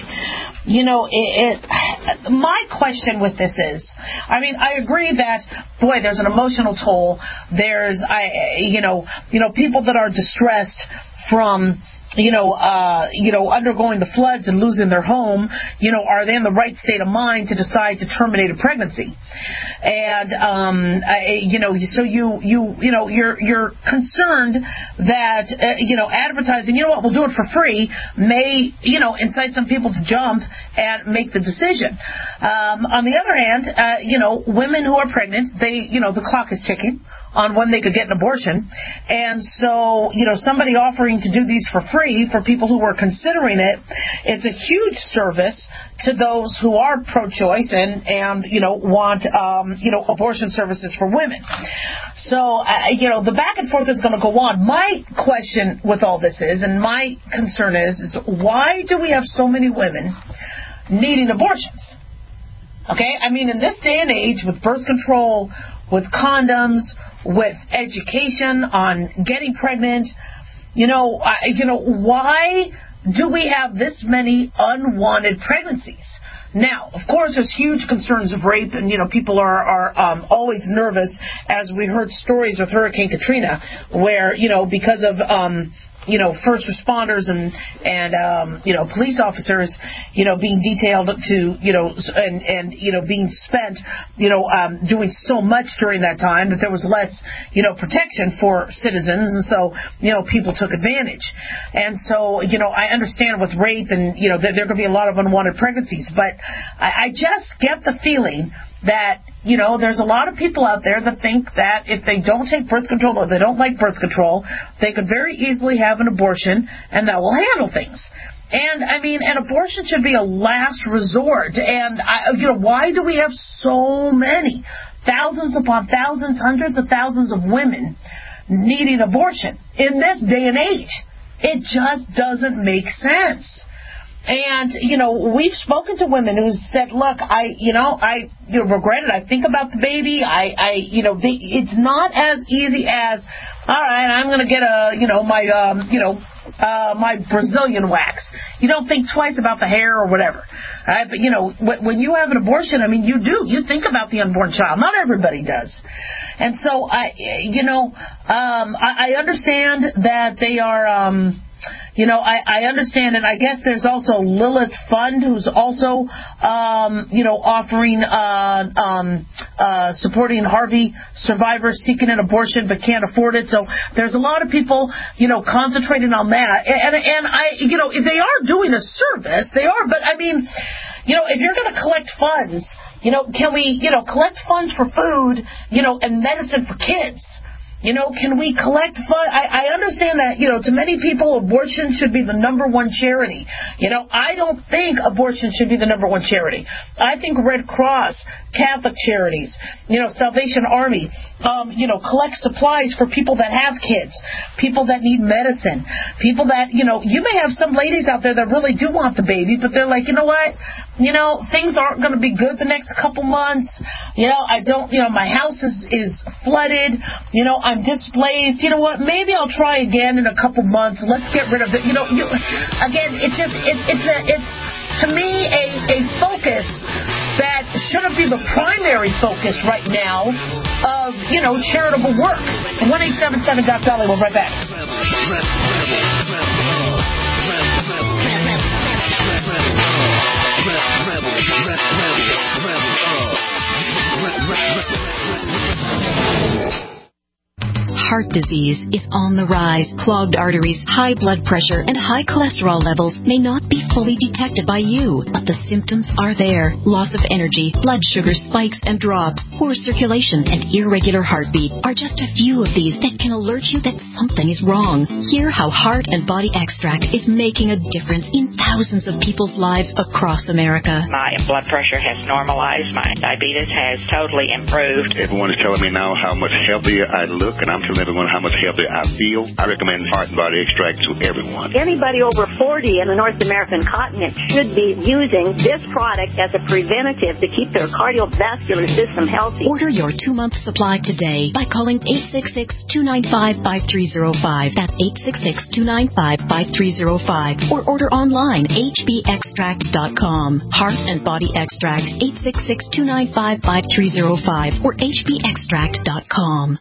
My question with this is, I agree that, boy, there's an emotional toll. There's, people that are distressed from undergoing the floods and losing their home, are they in the right state of mind to decide to terminate a pregnancy? And, so you're concerned that, advertising, we'll do it for free, may, incite some people to jump and make the decision. On the other hand, women who are pregnant, the clock is ticking on when they could get an abortion. And so, somebody offering to do these for free for people who are considering it, it's a huge service to those who are pro-choice and want, abortion services for women. So, the back and forth is going to go on. My question with all this is, and my concern is why do we have so many women needing abortions? Okay? In this day and age, with birth control, with condoms, with education on getting pregnant, why do we have this many unwanted pregnancies? Now, of course, there's huge concerns of rape, and, people are always nervous, as we heard stories with Hurricane Katrina, where, because of, first responders and police officers, being detailed to, being spent, doing so much during that time that there was less, protection for citizens. And so, people took advantage. And so, I understand with rape and, there could be a lot of unwanted pregnancies, but I just get the feeling that, there's a lot of people out there that think that if they don't take birth control or they don't like birth control, they could very easily have an abortion and that will handle things. And, an abortion should be a last resort. And, why do we have so many, thousands upon thousands, hundreds of thousands of women needing abortion in this day and age? It just doesn't make sense. And, we've spoken to women who said, look, I regret it. I think about the baby. It's not as easy as, all right, I'm going to get my Brazilian wax. You don't think twice about the hair or whatever. All right? But, when you have an abortion, you do. You think about the unborn child. Not everybody does. And so, I understand that they are, I understand, and I guess there's also Lilith Fund, who's also, offering, supporting Harvey survivors seeking an abortion but can't afford it. So there's a lot of people, concentrating on that. And they are doing a service. They are, but if you're going to collect funds, can we, collect funds for food, and medicine for kids? Can we collect funds? I understand that, to many people, abortion should be the number one charity. I don't think abortion should be the number one charity. I think Red Cross, Catholic charities, Salvation Army, collect supplies for people that have kids, people that need medicine, people that, you may have some ladies out there that really do want the baby, but they're like, you know what? Things aren't going to be good the next couple months. My house is flooded. I'm displaced. You know what? Maybe I'll try again in a couple months. Let's get rid of it. Again, it's to me a focus that shouldn't be the primary focus right now of, charitable work. 1-877-DOC-DOLLY. We'll be right back. heart disease is on the rise. Clogged arteries, high blood pressure, and high cholesterol levels may not be fully detected by you, but the symptoms are there. Loss of energy, blood sugar spikes and drops, poor circulation, and irregular heartbeat are just a few of these that can alert you that something is wrong. Hear how Heart and Body Extract is making a difference in thousands of people's lives across America. My blood pressure has normalized. My diabetes has totally improved. Everyone is telling me now how much healthier I look, and I'm telling everyone how much healthier I feel. I recommend Heart and Body Extract to everyone. Anybody over 40 in the North American continent should be using this product as a preventative to keep their cardiovascular system healthy. Order your 2-month supply today by calling 866-295-5305. That's 866-295-5305. Or order online, hbextract.com. Heart and Body Extract, 866-295-5305 or hbextract.com.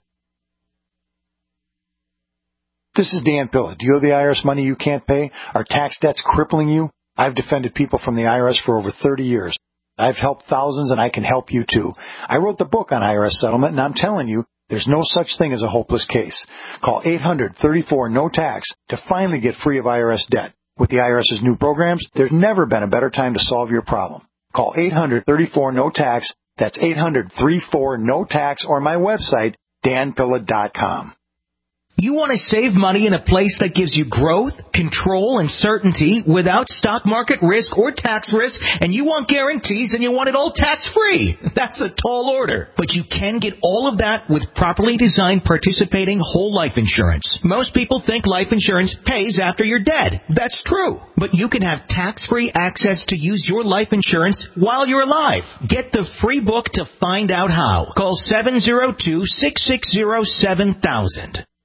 This is Dan Pilla. Do you owe the IRS money you can't pay? Are tax debts crippling you? I've defended people from the IRS for over 30 years. I've helped thousands, and I can help you too. I wrote the book on IRS settlement, and I'm telling you, there's no such thing as a hopeless case. Call 800-34-NO-TAX to finally get free of IRS debt. With the IRS's new programs, there's never been a better time to solve your problem. Call 800-34-NO-TAX. That's 800-34-NO-TAX, or my website, danpilla.com. You want to save money in a place that gives you growth, control, and certainty without stock market risk or tax risk, and you want guarantees and you want it all tax-free. That's a tall order. But you can get all of that with properly designed participating whole life insurance. Most people think life insurance pays after you're dead. That's true. But you can have tax-free access to use your life insurance while you're alive. Get the free book to find out how. Call 702-660-7000.